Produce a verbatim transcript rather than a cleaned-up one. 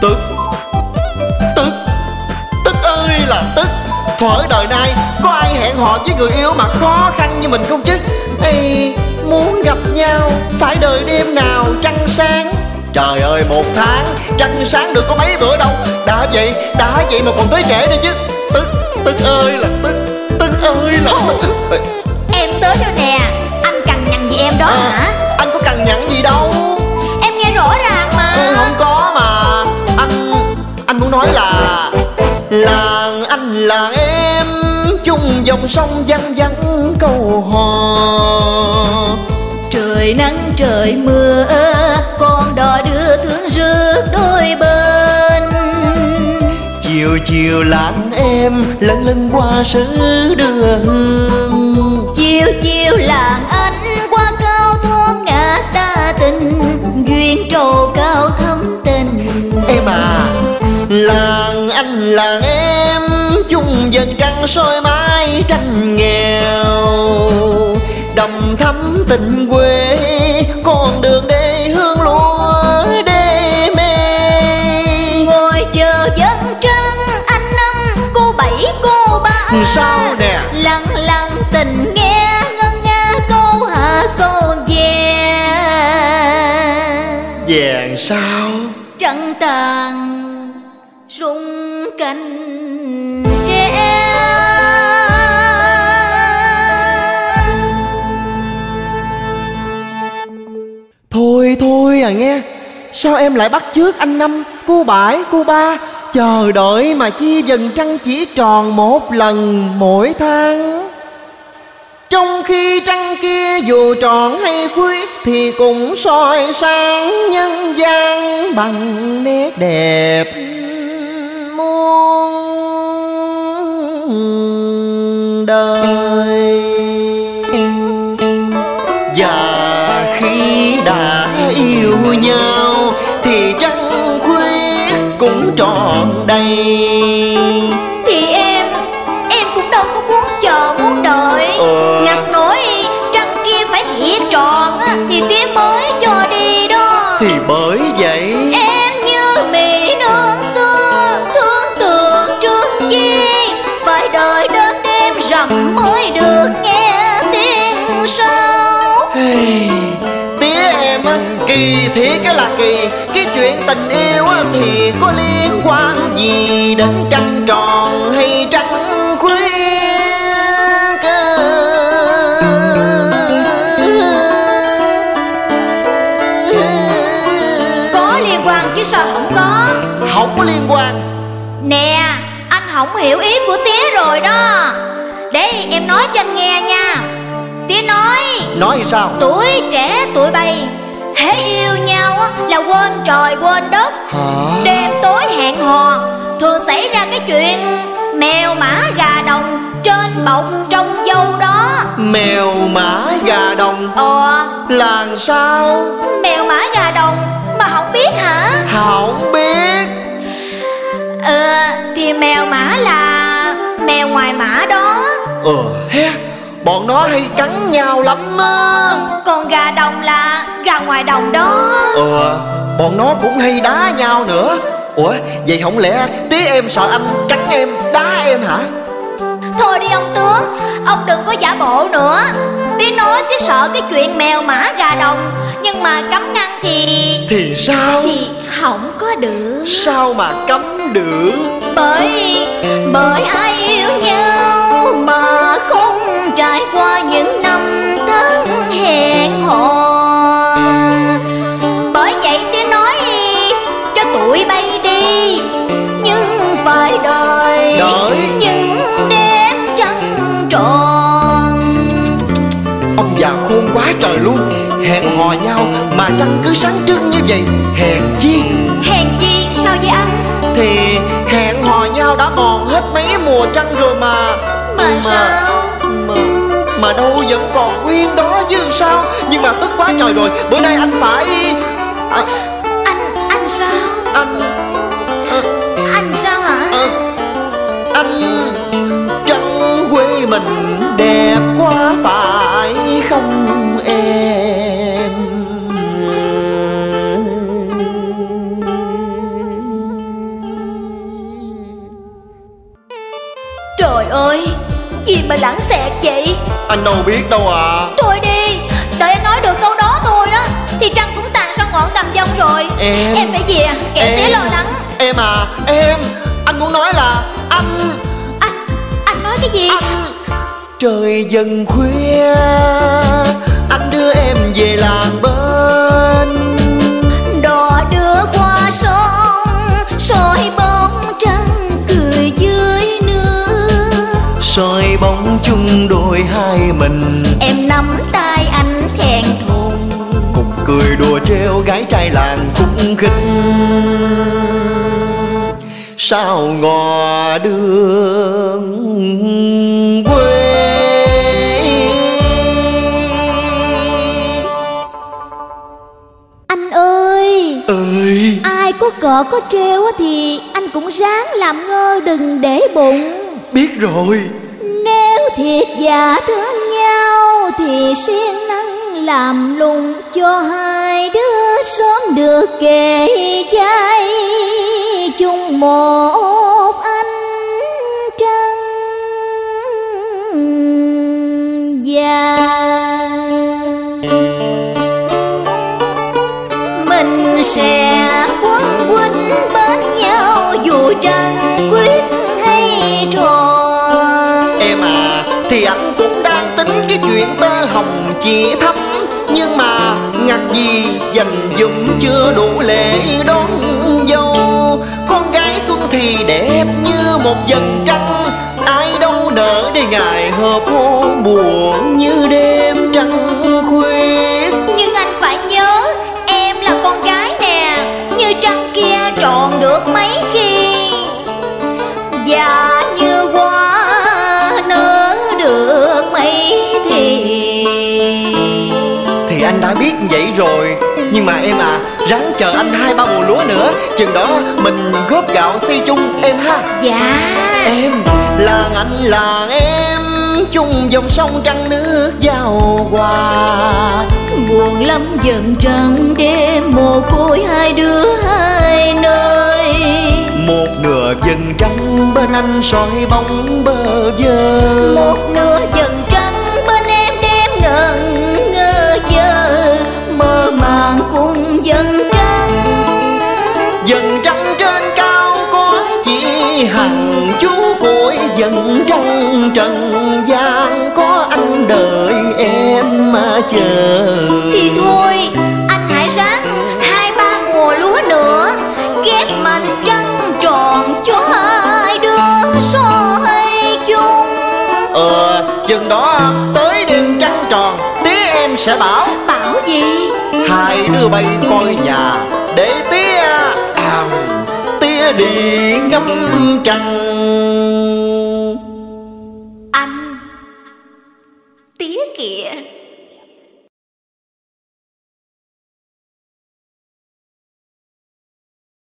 Tức, tức, tức ơi là tức. Thuở đời nay có ai hẹn hò với người yêu mà khó khăn như mình không chứ? Ê, muốn gặp nhau phải đợi đêm nào trăng sáng. Trời ơi, một tháng trăng sáng được có mấy bữa đâu. Đã vậy, đã vậy mà còn tới trễ nữa chứ. Tức, tức ơi là tức, tức ơi là tức. Em tới rồi nè. Anh cằn nhằn gì em đó à, hả? Anh có cằn nhằn gì đâu. Em nghe rõ ràng mà. Ừ, không có mà. Anh, anh muốn nói là là anh là em chung dòng sông văng vẳng câu hò. Trời nắng trời mưa con đò đưa thương rước đôi bên. Chiều chiều lặng em lân lân qua xứ đưa hương. Chiều chiều làng anh qua cao thôn ngát đa tình. Duyên trầu cao thắm tình. Em à, làng anh làng em chung dần trăng soi mái tranh nghèo. Đầm thắm tình quê con đường đê hương lúa đê mê. Ngồi chờ dân trăng anh năm cô bảy cô ba. Sao nè? Lặng lặng tình nghe ngân nga câu hạ câu ve. Vàng sao? Trăng tàn rung cành tre. Thôi thôi à nghe. Sao em lại bắt chước anh năm cô bảy cô ba? Chờ đợi mà chi dần trăng chỉ tròn một lần mỗi tháng. Trong khi trăng kia dù tròn hay khuyết thì cũng soi sáng nhân gian bằng nét đẹp muôn đời. Và khi đã yêu nhau thì trăng khuyết cũng tròn đầy. Thì em, em cũng đâu có muốn chờ muốn đợi. ờ... Ngặt nổi trăng kia phải thiệt tròn thì tía mới cho đi đó. Thì bởi vậy em như mỹ nương xưa thương tượng trương chi. Phải đợi đến đêm rằm mới được nghe tiếng sáo. hey, tía em á, kỳ thiệt cái là kỳ. Cái chuyện tình yêu á, thì có liên quan gì đến trăng tròn hay trăng khuyết? Có liên quan chứ sao không có. Không có liên quan. Nè, anh không hiểu ý của tía rồi đó. Để em nói cho anh nghe nha. Tía nói Nói sao? tuổi trẻ tuổi bay hễ yêu nhau á, là quên trời quên đất. Hả? Đêm tối hẹn hò thường xảy ra cái chuyện mèo mã gà đồng trên bọc trong dâu đó. Mèo mã gà đồng Ờ, là sao? mèo mã gà đồng mà không biết hả? Không biết. Ờ, thì mèo mã là mèo ngoài mã đó. Ờ he, bọn nó hay cắn nhau lắm á. Còn gà đồng là gà ngoài đồng đó. Ờ, bọn nó cũng hay đá nhau nữa. Ủa, vậy không lẽ tía em sợ anh cắn em, đá em hả? Thôi đi ông tướng, ông đừng có giả bộ nữa. Tía nói tía sợ cái chuyện mèo mã gà đồng, nhưng mà cấm ngăn thì... Thì sao? Thì không có được. Sao mà cấm được? Bởi, bởi ai yêu nhau mà không trải qua những năm tháng hẹn hò. Bởi vậy tía nói cho tụi bay đi, nhưng phải đợi, Đợi những đêm trăng tròn. Ông già khôn quá trời luôn. Hẹn hò nhau mà trăng cứ sáng trưng như vậy. Hèn chi. Hèn chi sao vậy anh? Thì hẹn hò nhau đã mòn hết mấy mùa trăng rồi mà. Mà, mà sao? Mà, mà đâu vẫn còn nguyên đó chứ sao. Nhưng mà tức quá trời rồi. Bữa nay anh phải à, Anh, anh sao? Anh à, Anh sao hả? à, Anh trăng quê mình đẹp quá phải không em? mà lãng xẹt vậy? Anh đâu biết đâu à. Thôi đi, đợi anh nói được câu đó thôi đó thì trăng cũng tàn sang ngọn tầm vong rồi. Em Em phải về, kẻo tía lo lắng. Em à, em Anh muốn nói là anh Anh, anh nói cái gì? Anh Trời dần khuya, anh đưa em về làng bên. Đò đưa qua sông, soi bóng trăng cười dưới nước. Soi bóng chung đôi hai mình. Em nắm tay anh thẹn thùng, cùng cười đùa treo gái trai làng khúc khích. Sao ngò đường quê. Anh ơi Ơi, ai có cờ có treo thì anh cũng ráng làm ngơ đừng để bụng. biết rồi. Nếu thiệt giả thương nhau thì siêng năng làm lùng cho hai đứa sớm được kề vai chung một ánh trăng vàng. Mình sẽ quấn quýt bên nhau dù trăng quyết hay tròn. Em à, thì anh cũng đang tính cái chuyện tơ hồng chỉ thắm, nhưng mà ngặt gì dành dụm chưa đủ lễ đón dâu. Con gái xuân thì đẹp như một vầng trăng, ai đâu nỡ để ngày hợp hôn buồn như đêm trăng khuyết. Nhưng anh phải nhớ em là con gái nè, như trăng kia tròn được mấy khi, và như hoa nở được mấy thì. Thì anh đã biết vậy rồi, nhưng mà em à, ráng chờ anh hai ba mùa lúa nữa, chừng đó mình góp gạo xây chung em ha. Dạ. Em làng anh làng em chung dòng sông trăng nước giao hòa. Buồn lắm dần trăng đêm mồ côi hai đứa hai nơi. Một nửa dần trăng bên anh soi bóng bơ vơ, Một nửa dần trăng bên em đêm ngẩn ngơ chờ, mơ màng cùng dần trăng. dần trăng trên cao có chỉ hằng chú cội, dần trăng trần gian có anh đợi em mà chờ. Thì thôi anh hãy ráng hai ba mùa lúa nữa, ghép mành trăng tròn cho hai đứa soi chung. Ờ, chừng đó tới đêm trăng tròn tía em sẽ bảo. Bảo gì? Hai đứa bay coi nhà để tía à, tía đi ngắm trăng. Anh tía kìa.